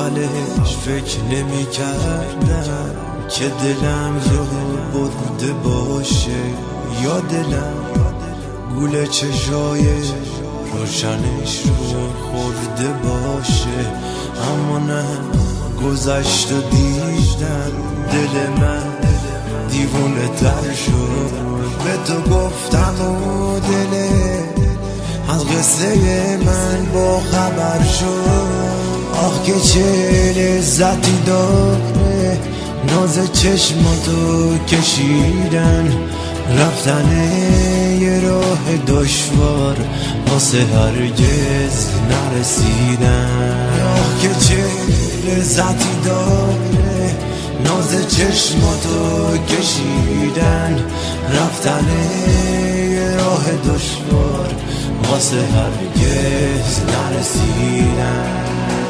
اولش فکر نمی کردم که دلم رو برده باشه، یا دلم گول چشای روشنش رو خورده باشه. اما نه، گذشت و دیدم دل من دیوونه تر شد. به تو گفتم و دلت از قصه من با خبر شد. آه که چه لذتی داره ناز چشماتو کشیدن، رفتن یه راه دشوار واسه هرگز نرسیدن. آه که چه لذتی داره ناز چشماتو کشیدن، رفتن یه راه دشوار واسه هرگز نرسیدن.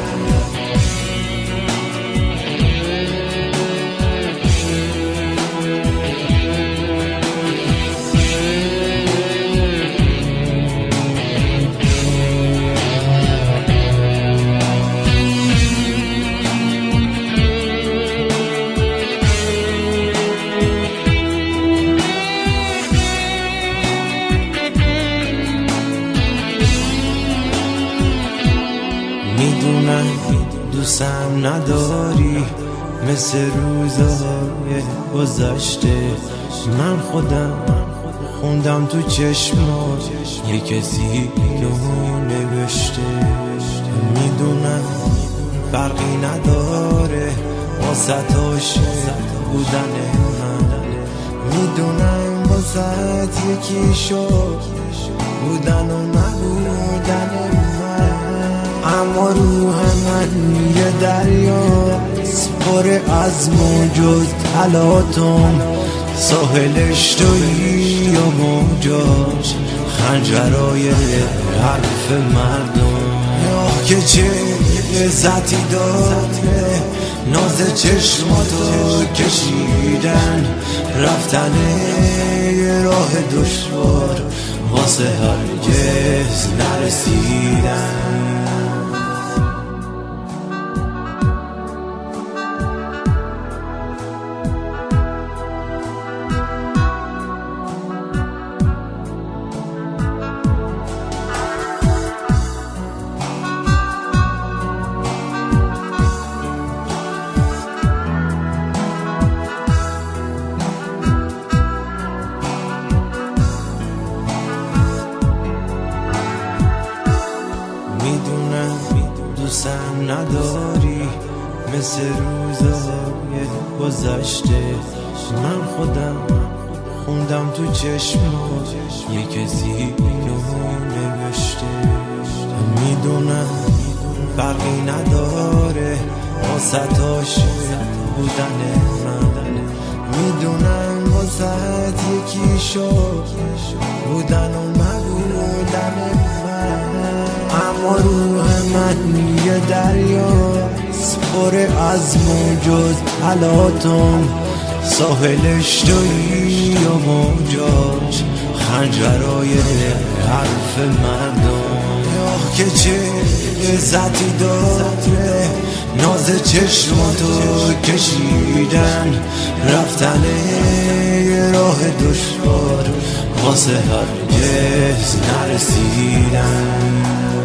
میدونم دوستم نداری مثل روزهای گذشته. من خودم خوندم تو چشمات یه کسی رو نوشته. میدونم فرقی نداره واسه عاشق بودن من، میدونم واسه یکی شد بودن و نبودن من. اما روح من یه دریاست پر از موج تلاطم، ساحلش تویی و موجاش خنجرای حرف مردم. آه که چه لذتی داره ناز چشماتو کشیدن، رفتن یه راه دشوار واسه هرگز نرسیدن. میدونم دوستم نداری مثل روزهای گذشته. من خودم خوندم تو چشمات یه کسی رو نوشته. میدونم فرقی نداره واسه عاشق بودن من، میدونم واسه یکی شد بودن و نبودن من. اما روح من یه دریاست پر از موج تلاطم، ساحلش تویی و موجاش خنجرای حرف مردم. آه که چه لذتی داره ناز چشماتو کشیدن، رفتن یه راه دشوار واسه هرگز نرسیدن.